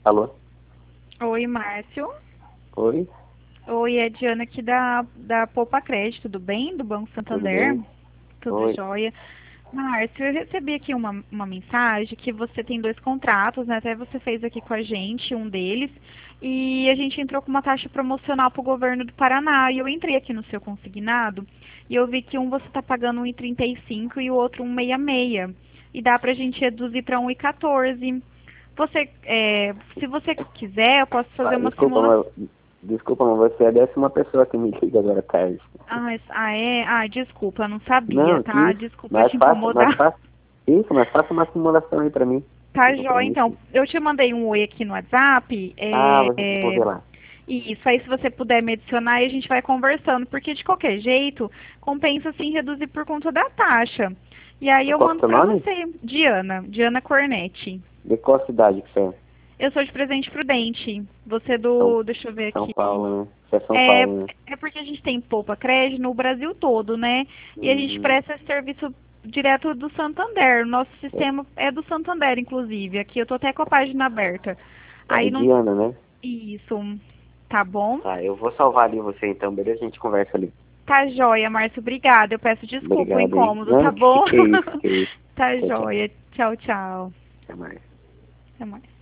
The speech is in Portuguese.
Alô? Oi, Márcio. Oi? Oi, é Diana aqui da Poupa Crédito, tudo bem? Do Banco Tudo Santander? bem? Tudo Oi. jóia. Márcio, eu recebi aqui uma mensagem que você tem 2 contratos, né? Até você fez aqui com a gente, um deles, e a gente entrou com uma taxa promocional para o governo do Paraná. E eu entrei aqui no seu consignado e eu vi que um você está pagando 1,35 e o outro 1,66. E dá para a gente reduzir para 1,14. Você, se você quiser, eu posso fazer uma Desculpa, simulação. mas você é a 10ª pessoa que me liga agora à tarde. É? Ah, desculpa, eu não sabia, Não, que tá? isso. Desculpa Mas te faça, mas incomodar. faça. Isso, mas faça uma simulação aí pra mim. Tá, Sem Jó. compromisso. Então, eu te mandei um oi aqui no WhatsApp. Vou ver lá. Isso, aí se você puder me adicionar, aí a gente vai conversando, porque de qualquer jeito, compensa sim reduzir por conta da taxa. E aí eu Qual que é o mando seu pra nome? você, Diana Cornetti. De qual cidade que você é? Eu sou de Presidente Prudente. Você São, deixa eu ver São aqui. Paulo, né? Você é São É, Paulo, né? é porque a gente tem Poupa Crédito no Brasil todo, né? E a gente Uhum. presta esse serviço direto do Santander. O nosso É, sistema é do Santander, inclusive. Aqui eu tô até com a página aberta. é Aí não. Diana, né? Isso. Tá bom? Tá, eu vou salvar ali você então, beleza? A gente conversa ali. Tá joia, Márcio. Obrigada. Eu peço desculpa o Obrigado aí. incômodo, Não, tá bom? que isso, que isso. Tá Tchau, tchau. joia. Tchau, tchau. Até mais. Até mais.